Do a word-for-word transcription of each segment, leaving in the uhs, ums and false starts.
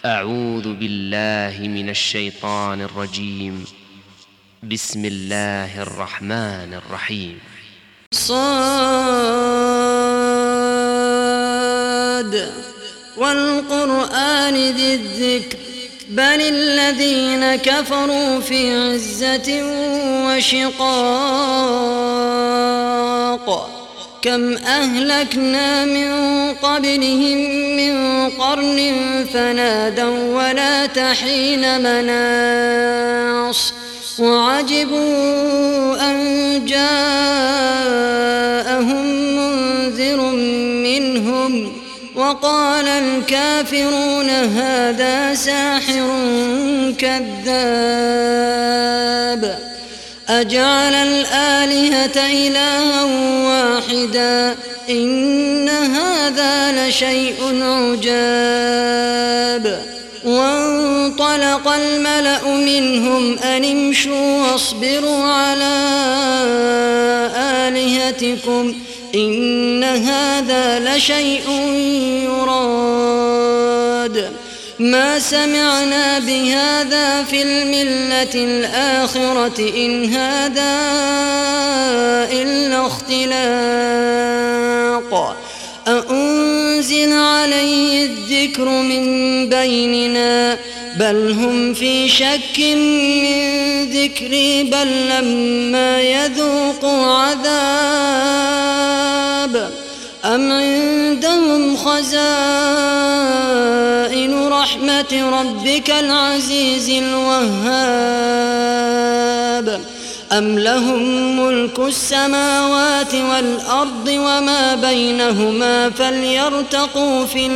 أعوذ بالله من الشيطان الرجيم. بسم الله الرحمن الرحيم. صاد والقرآن ذي الذكر بل الذين كفروا في عزة وشقاق كم أهلكنا من قبلهم من قرن فنادوا ولا تحين مناص وعجبوا أن جاءهم منذر منهم وقال الكافرون هذا ساحر كذاب أجعل الآلهة إلها واحدا إن هذا لشيء عجاب وانطلق الملأ منهم أن امشوا واصبروا على آلهتكم إن هذا لشيء يراد ما سمعنا بهذا في الملة الآخرة إن هذا إلا اختلاق أأنزل عليه الذكر من بيننا بل هم في شك من ذكري بل لما يذوقوا عذاب أم عندهم خزائن رحمة ربك العزيز الوهاب أم لهم ملك السماوات والأرض وما بينهما فليرتقوا في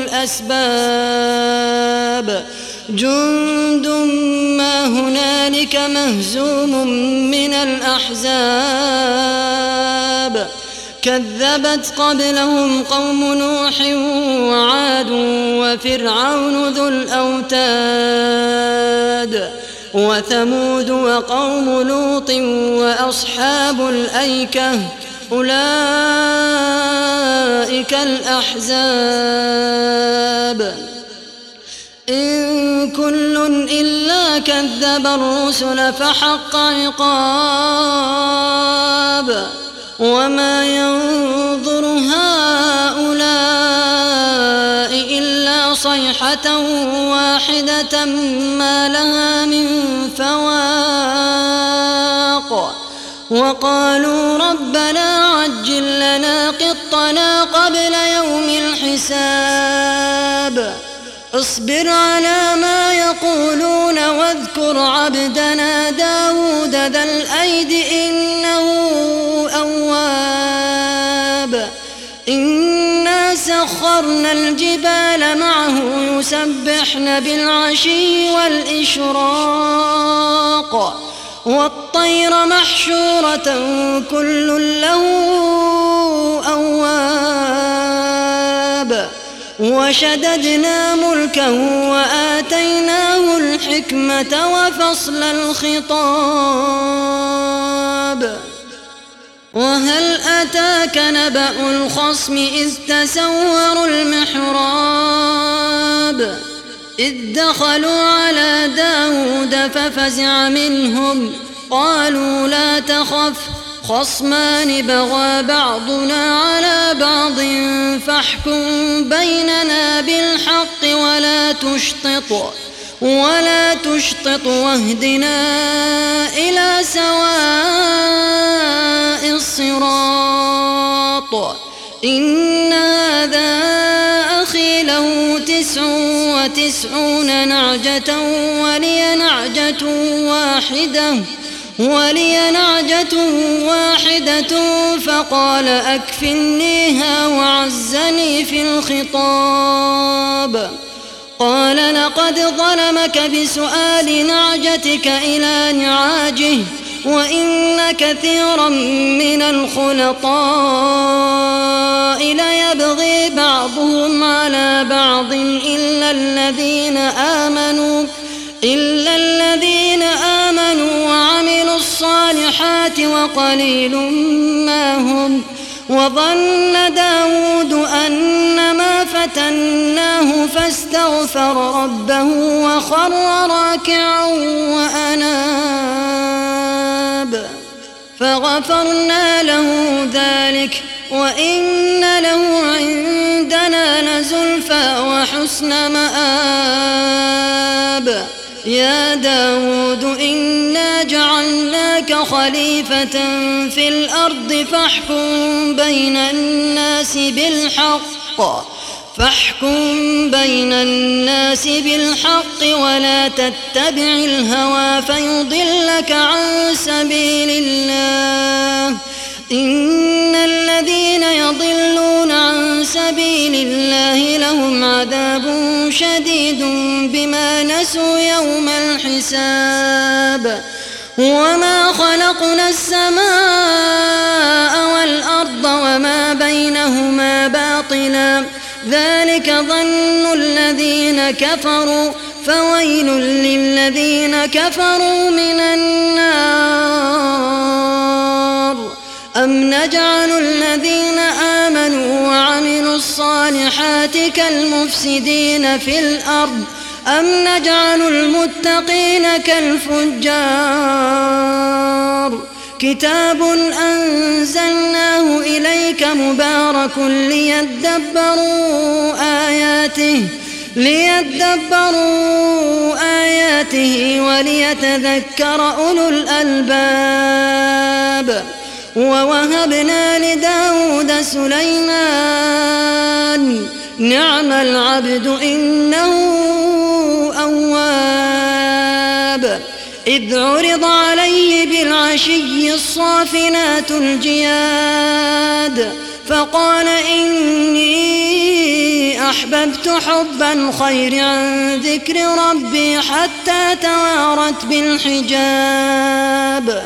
الأسباب جند ما هنالك مهزوم من الأحزاب كذبت قبلهم قوم نوح وعاد وفرعون ذو الأوتاد وثمود وقوم لوط وأصحاب الأيكة أولئك الأحزاب إن كل إلا كذب الرسل فحق عقاب وما ينظر هؤلاء إلا صيحة واحدة ما لها من فواق وقالوا ربنا عجل لنا قطنا قبل يوم الحساب اصبر على ما يقولون واذكر عبدنا داود ذا الأيد إنه أواب إنا سخرنا الجبال معه يسبحن بالعشي والإشراق والطير محشورة كل له أواب وشددنا ملكه وآتيناه الحكمة وفصل الخطاب وهل أتاك نبأ الخصم إذ تسوروا المحراب إذ دخلوا على داود ففزع منهم قالوا لا تخف خصمان بغى بعضنا على بعض فاحكم بيننا بالحق ولا تشطط ولا تشطط واهدنا إلى سواء الصراط إن هذا أخي له تسع وتسعون نعجة ولي نعجة واحدة ولي نعجة واحدة فقال أكفلنيها وعزني في الخطاب قال لقد ظلمك بسؤال نعجتك إلى نعاجه وإن كثيرا من الخلطاء ليبغي بعضهم على بعض إلا الذين آمنوا إلا الذين آمنوا وعملوا الصالحات وقليل ما هم وظن داود أنما فتناه فاستغفر ربه وخر راكعا وأناب فغفرنا له ذلك وإن له عندنا لزلفى وحسن مآب. يا داود إنا جعلناك خليفة في الأرض فاحكم بين الناس بالحق فاحكم بين الناس بالحق ولا تتبع الهوى فيضلك عن سبيل الله. إن الذين يضلون عن سبيل الله لهم عذاب شديد بما نسوا يوم الحساب. وما خلقنا السماء والأرض وما بينهما باطلا ذلك ظن الذين كفروا فويل للذين كفروا من النار. أم نجعل الذين آمنوا وعملوا الصالحات كالمفسدين في الأرض أم نجعل المتقين كالفجار. كتاب أنزلناه إليك مبارك ليدبروا آياته ليدبروا آياته وليتذكر أولو الألباب. ووهبنا لداود سليمان نعم العبد إنه أواب. إذ عرض عليه بالعشي الصافنات الجياد فقال إني أحببت حب الخير عن ذكر ربي حتى توارت بالحجاب.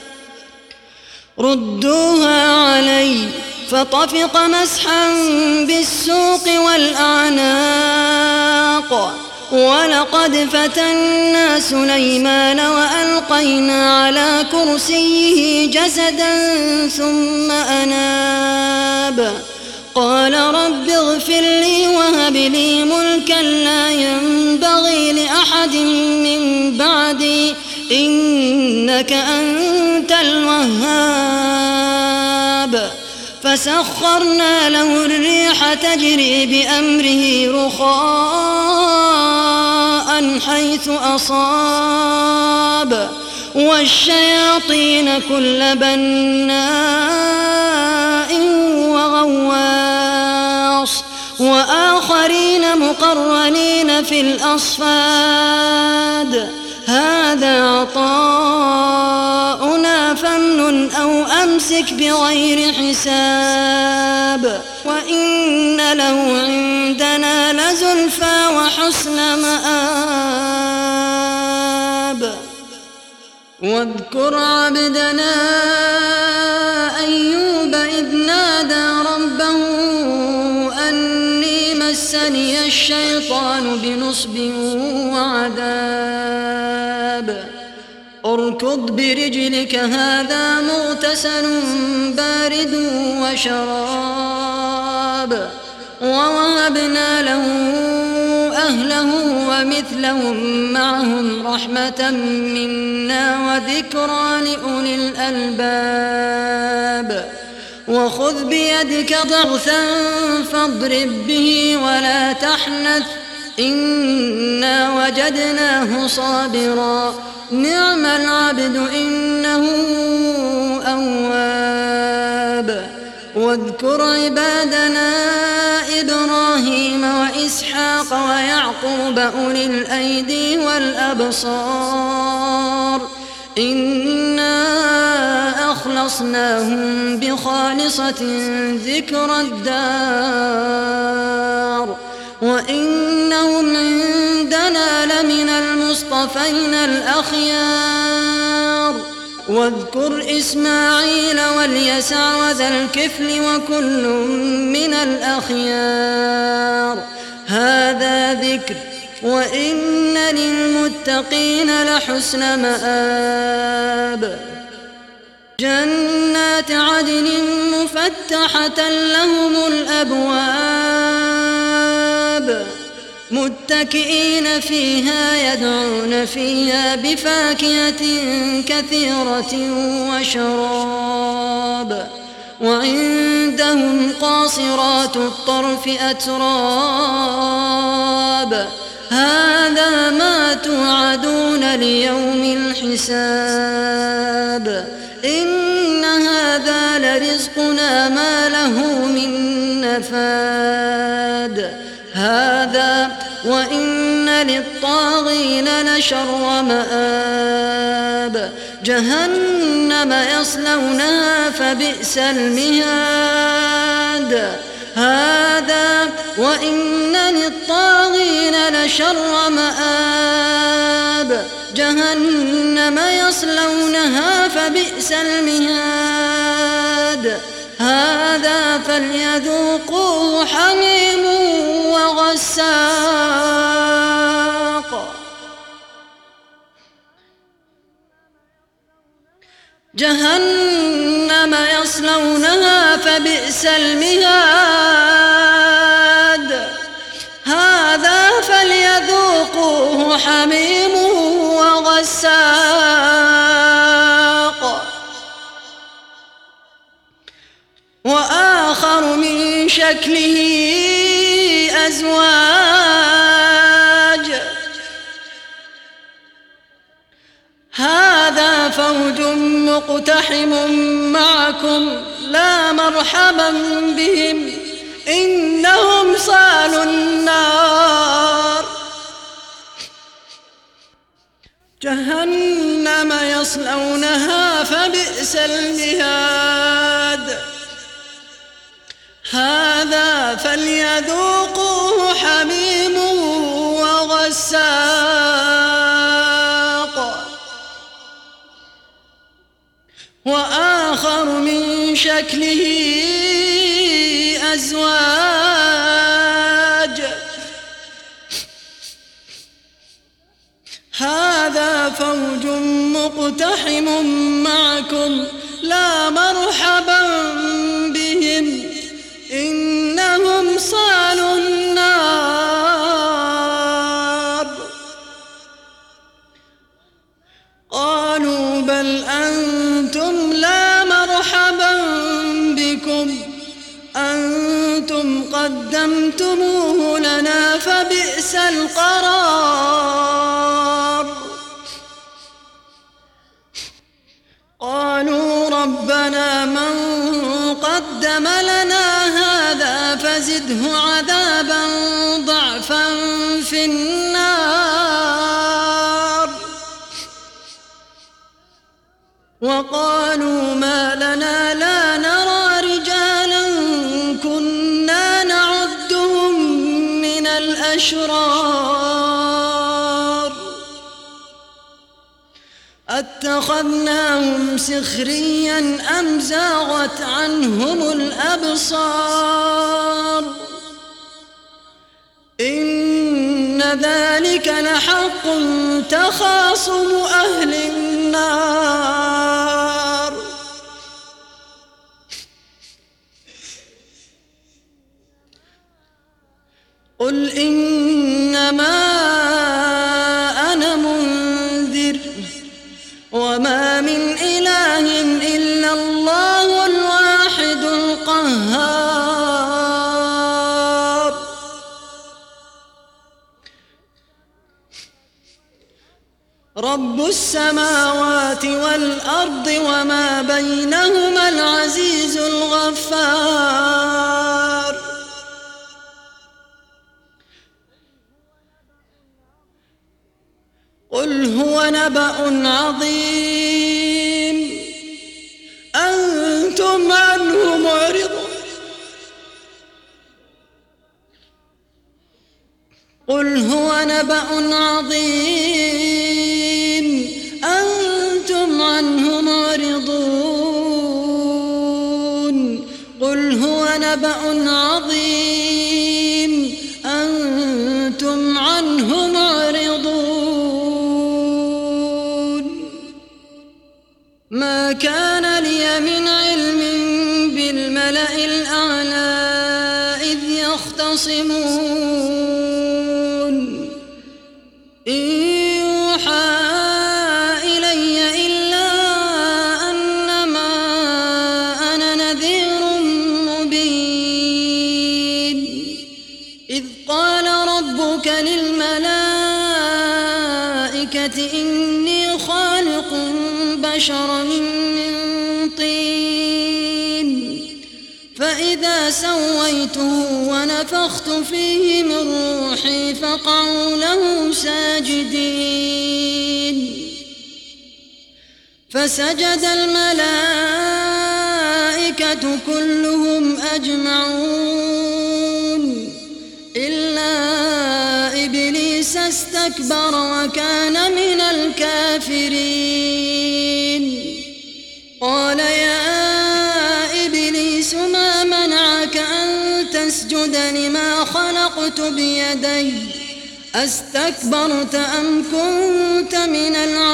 ردوها علي فطفق مسحا بالسوق والأعناق. ولقد فتنا سليمان وألقينا على كرسيه جسدا ثم أناب. قال رب اغفر لي وهب لي ملكا لا ينبغي لأحد من بعدي إنك أنت الوهاب. فسخرنا له الريح تجري بأمره رخاء حيث أصاب والشياطين كل بناء وغواص وآخرين مقرنين في الأصفاد. هذا عطاؤنا فامنن أو أمسك بغير حساب. وإن له عندنا لزلفى وحسن مآب. واذكر عبدنا أيوب إذ نادى ربه أني مسني الشيطان بنصب وعذاب. اركض برجلك هذا مغتسل بارد وشراب. ووهبنا له أهله ومثلهم معهم رحمة منا وذكرى لأولي الألباب. وخذ بيدك ضغثا فاضرب به ولا تحنث إنا وجدناه صابرا نعم العبد إنه أواب. واذكر عبادنا إبراهيم وإسحاق ويعقوب أولي الأيدي والأبصار إنا أخلصناهم بخالصة ذكر الدار وإنهم عندنا لمن المصطفين الأخيار. واذكر إسماعيل واليسع وذا الكفل وكل من الأخيار. هذا ذكر وإن للمتقين لحسن مآب. جنات عدن مفتحة لهم الأبواب متكئين فيها يدعون فيها بفاكهة كثيرة وشراب وعندهم قاصرات الطرف أتراب هذا ما توعدون ليوم الحساب إن هذا لرزقنا ما له من نفاد هذا وإن للطاغين لشر مآب جهنم يصلونها فبئس المهاد هذا وإن للطاغين لشر مآب جهنم يصلونها فبئس المهاد هذا فليذوقوه حميم وغساق جهنم يصلونها فبئس المهاد هذا فليذوقوه حميم وغساق وآخر من شكله أزواج هذا فوج مقتحم معكم لا مرحبا بهم إنهم صالوا النار جهنم يصلونها فبئس المهاد هذا فليذوقوه حميم وغساق وآخر من شكله أزواج هذا فوج مقتحم معكم لا مرحبا بهم إنهم صالوا النار قالوا بل أنتم لا مرحبا بكم أنتم قدمتموه لنا فبئس القرار قالوا ربنا من قدم لنا هذا فزده عذابا ضعفا في النار وقالوا ما لنا لا نرى رجالا كنا نعدهم من الأشرار أتخذناهم سخريا أم زاغت عنهم الأبصار إن ذلك لحق تخاصم أهل النار قل إنما أنا منذر وما من إله إلا الله الواحد القهار رب السماوات والأرض وما بينهما العزيز الغفار قل هو نبأ عظيم أنتم عنه معرضون قل هو نبأ عظيم أنتم عنه معرضون قل هو نبأ عظيم أنتم عنه معرضون ما كان لي من علم بالملأ الأعلى إذ يختصمون إن يوحى إلي إلا أنما أنا نذير مبين إذ قال ربك للملائكة إني خالق بشرا من طين فإذا سويته ونفخت فيه من روحي فقعوا له ساجدين فسجد الملائكة كلهم أجمعون إلا إبليس استكبر وكان من الكافرين قال يا إبليس ما منعك أن تسجد لما خلقت بيدي أستكبرت أم كنت من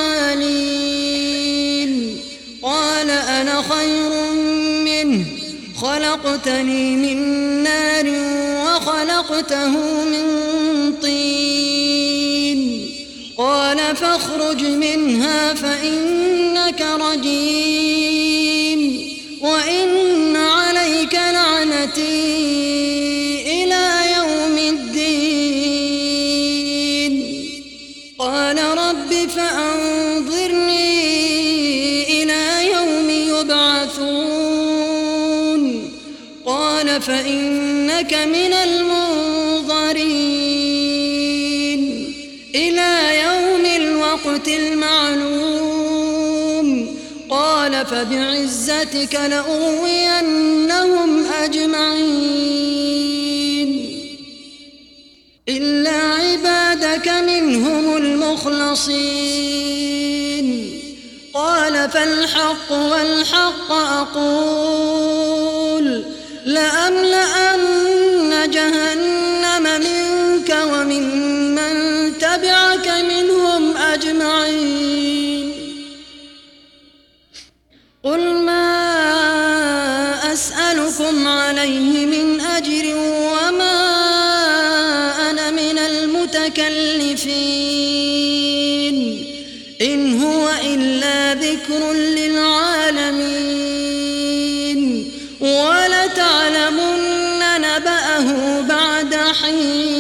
العالين قال أنا خير منه خلقتني من نار وخلقته من طين قال فاخرج منها فإنك رجيم وإن عليك لعنتي إلى يوم الدين قال رب فأنظرني إلى يوم يبعثون قال فإنك من المنظرين إلى يوم الوقت المعلوم قال فبعزتك لأغوينهم أجمعين إلا عبادك منهم المخلصين قال فالحق والحق أقول لأملأن جهنم منك ومن من تبعك منهم أجمعين قل ما أسألكم عليه من أجر وما أنا من المتكلفين إن هو إلا ذكر للعالمين ولتعلمن نبأه بعد حين